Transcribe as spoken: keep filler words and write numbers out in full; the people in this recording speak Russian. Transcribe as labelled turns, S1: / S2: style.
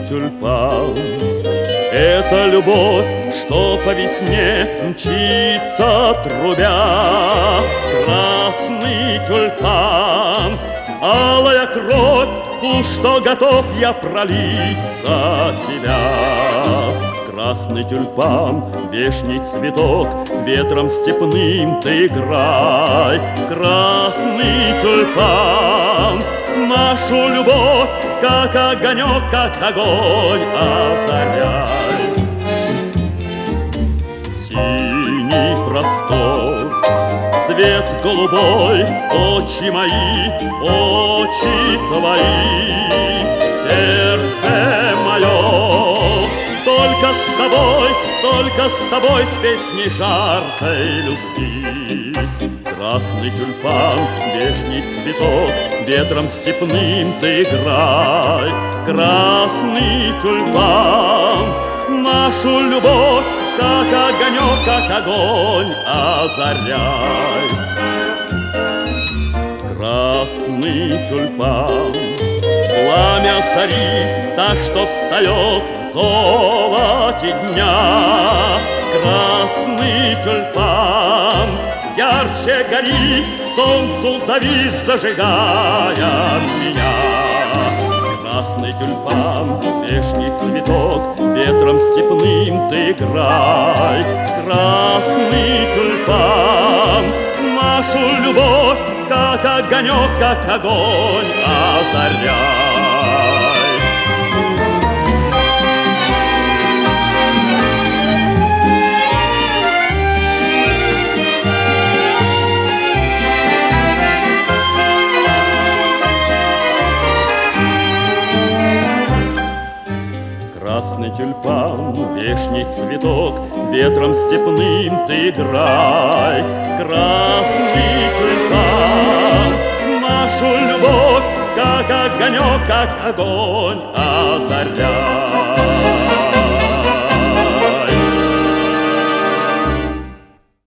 S1: тюльпан. Это любовь, что по весне мчится трубя. Красный тюльпан, алая кровь, ту, что готов я пролить за тебя. Красный тюльпан, вешний цветок, ветром степным ты играй. Красный тюльпан, нашу любовь, как огонек, как огонь озаряй. Синий простор, свет голубой, очи мои, очи твои, сердце мое. Только с тобой, только с тобой с песней жаркой любви. Красный тюльпан, вешний цветок, ветром степным ты играй. Красный тюльпан, нашу любовь, как огонек, как огонь озаряй. Красный тюльпан, пламя зари, та, что встает в золоте дня. Красный тюльпан, ярче гори, солнцу зови, зажигая меня. Красный тюльпан, вешний цветок, ветром степным ты играй. Красный тюльпан, нашу любовь, как огонек, как огонь озаряй. Красный тюльпан, вешний цветок, ветром степным ты играй. Красный тюльпан, нашу любовь, как огонек, как огонь озаряй.